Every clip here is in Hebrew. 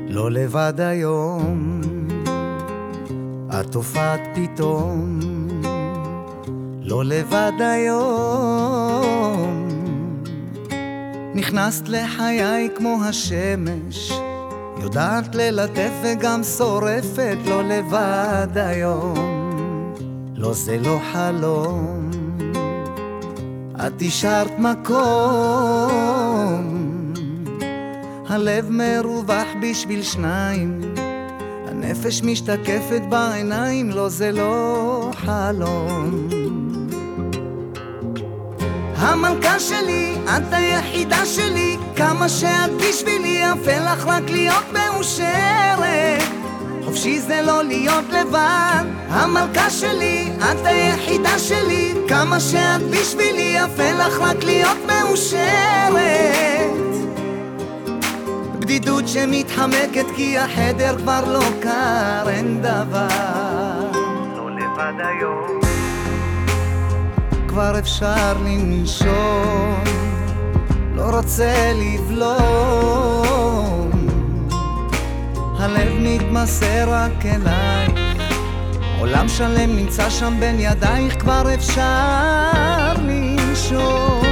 לא לבד היום, את הופעת פתאום. לא לבד היום, נכנסת לחיי כמו השמש, יודעת ללטף וגם שורפת. לא לבד היום, לא זה לא חלום, את השארת מקום. הלב מרווח בשביל שניים, הנפש משתקפת בעיניים. לא זה לא חלום. המלכה שלי, את היחידה שלי, כמה שאת בשבילי, יפה לך רק להיות מאושרת. חופשי זה לא להיות לבד. המלכה שלי, את היחידה שלי, כמה שאת בשבילי, יפה לך רק להיות מאושרת. בדידות שמתחמקת כי החדר כבר לא קר, אין דבר. לא לבד היום, כבר אפשר לנשום, לא רוצה לבלום. הלב מתמסר רק אלייך, עולם שלם נמצא שם בין ידייך, כבר אפשר לנשום.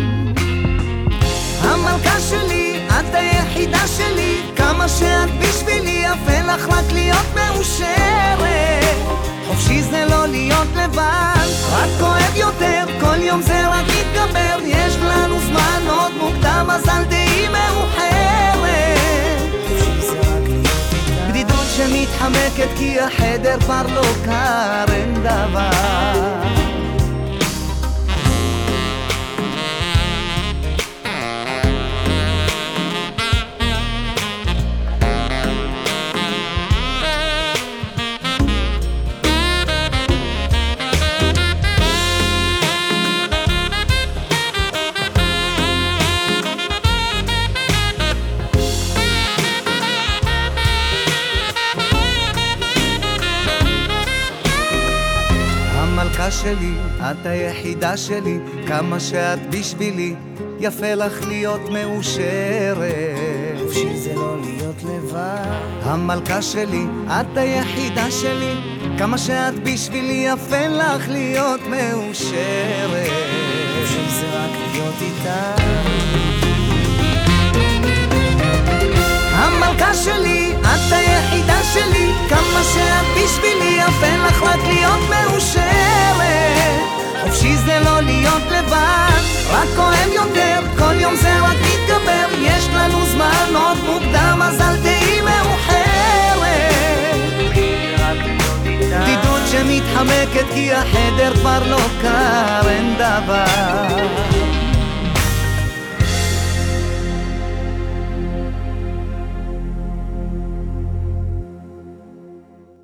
המלכה שלי, את היחידה שלי, כמה שאת בשבילי, יפה לך רק להיות מאושרת. חופשי זה לא להיות לבד, רק כואב יותר, כל יום זה רק מתגבר. יש לנו זמן עוד מוקדם, אז אל תהי מאוחרת. בדידות שמתחמקת כי החדר כבר לא קר, אין דבר. המלכה שלי, את היחידה שלי, כמה שאת בשבילי, יפה לך להיות מאושרת. חופשי זה לא להיות לבד. המלכה שלי, את היחידה שלי, כמה שאת בשבילי, יפה לך להיות מאושרת. חופשי זה רק להיות איתה. המלכה שלי, את היחידה שלי, כמה שאת בשבילי, יפה לך רק להיות מאושרת. חופשי זה לא להיות לבד, רק כואב יותר, כל יום זה רק מתגבר. יש לנו זמן עוד מוקדם, אז אל תהי מאוחרת. בדידות שמתחמקת כי החדר כבר לא קר, אין דבר.